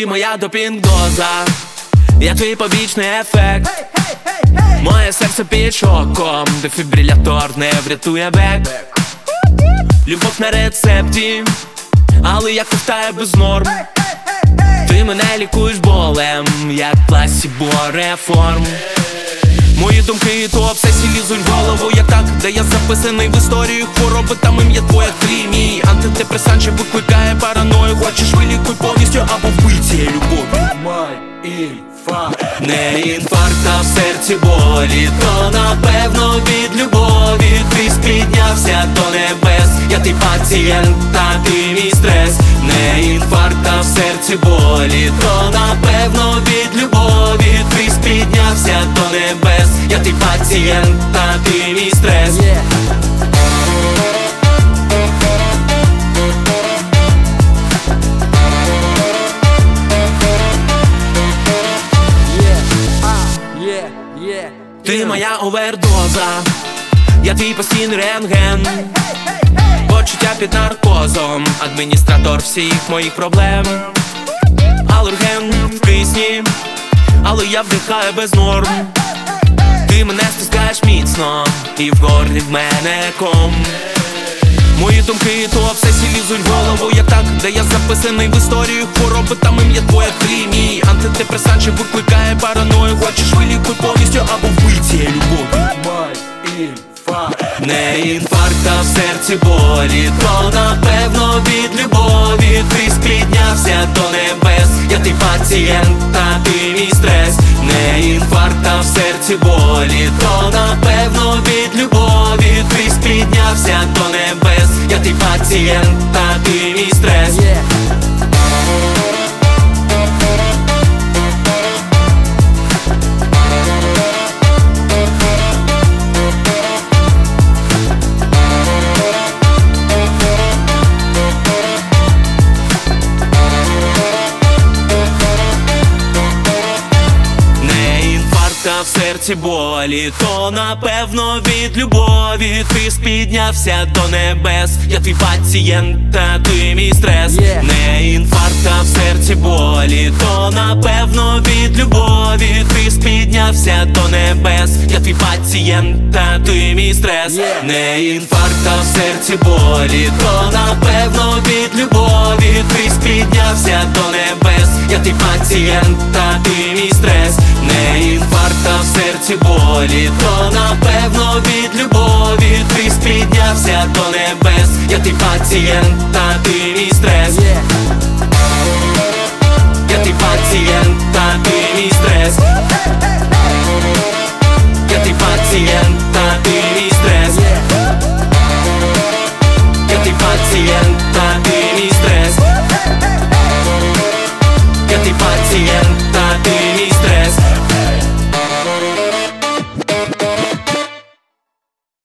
Ти моя допінг-доза, я твій побічний ефект. Моє серце під шоком, дефібрилятор не врятує бек. Любов на рецепті, але я ковтаю без норм. Ти мене лікуєш болем, як пласібо реформ. Мої думки то обсесії лізуть в голову, як так, де я записаний в історію хвороби. Там ім'я твоє, твій мій антидепресант, що викликає параною. Хочеш вилікуй повністю або вбий цією любов'ю. Не інфаркт, а в серці болі, то напевно від любові. Ти спіднявся до небес, я твій пацієнт, та ти мій стрес. Не інфаркт, а в серці болі, то напевно від любові. Ти спіднявся до небес, я твій пацієнт, та ти мій стрес. Ти моя овердоза, я твій постійний рентген. Почуття під наркозом, адміністратор всіх моїх проблем. Алерген в кисні, але я вдихаю без норм. Ти мене стискаєш міцно, і в горлі в мене ком. Мої думки то обсесії лізуть в голову, як так, де я записаний в історію хвороби. Там ім'я твоє, твій мій антидепресант, що викликає параною. Хочеш вилікуй повністю або вбий цією любов'ю. Не інфаркт, а в серці болі, то напевно від любові. Ти спіднявся до небес, я твій пацієнт, та ти мій стрес. Не інфаркт, а в серці болі, то напевно від любові. Ти спіднявся до небес, я твій пацієнт, та ти мій стрес. Та в серці болі, то напевно від любові. Ти спіднявся до небес, я твій пацієнт, та ти мій стрес. Не інфаркт, а в серці болі, то напевно від любові. Ти спіднявся до небес, я твій пацієнт, та ти мій стрес. Не інфаркт, а в серці болі, то напевно від любові. Ти спіднявся до небес, я твій пацієнт, та ти мій стрес. Не інфаркт, а в серці болі, то напевно від любові. Ти спіднявся до небес, я твій пацієнт, та ти мій стрес. Я твій пацієнт, та ти мій стрес. Я твій пацієнт, та ти мій стрес. Я твій пацієнт, та ти мій стрес. Я твій пацієнт, та ти мій стрес.